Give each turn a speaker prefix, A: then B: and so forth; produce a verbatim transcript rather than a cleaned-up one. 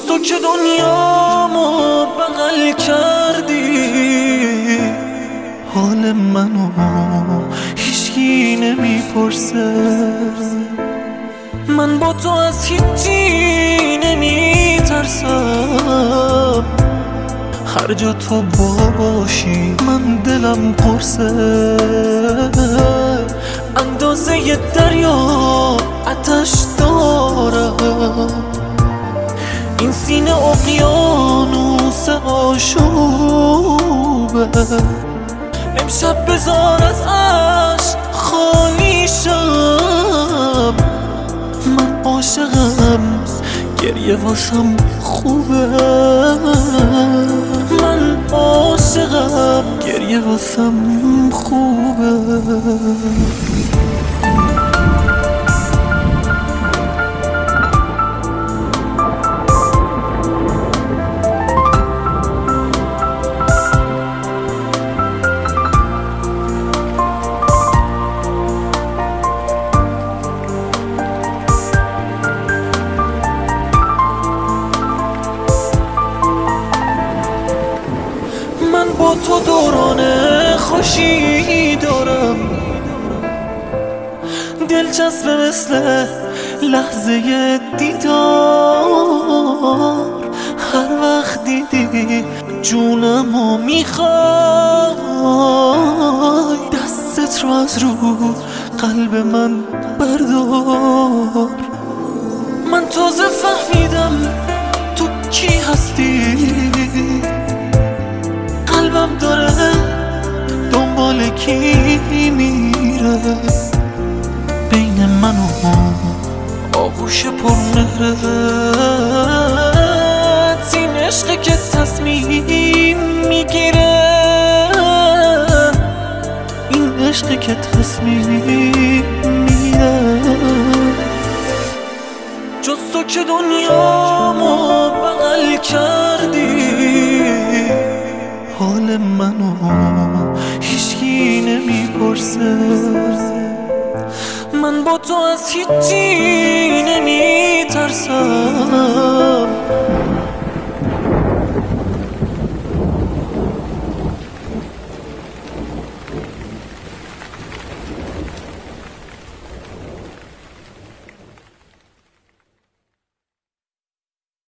A: تو که دنیامو بغل کردی، حال منو هیچکی نمیپرسه. من با تو از هیچی نمیترسم، هر جا تو باشی من دلم قرصه. اندازه دریا آتش دارم، این سینه اقیانوس آشوبه. امشب بذار از عشق خالی شم، من عاشقم گریه واسم خوبه. من عاشقم گریه واسم خوبه. من با تو دوران خوشی دارم، دلچسبه مثل لحظه دیدار. هر وقت دیدی جونمو میخوای، دستت رو از رو قلب من بردار. من تازه فهمیدم تو کی هستی، قلبم داره دنبال کی میره. بین من و آغوش پرمهرت، این عشقی که تصمیم میگیره، این عشقی که تصمیم میگیره. جز تو که دنیامو بغل کردی، حال منو هیچکی نمیپرسه. من با تو از هیچی نمیترسم،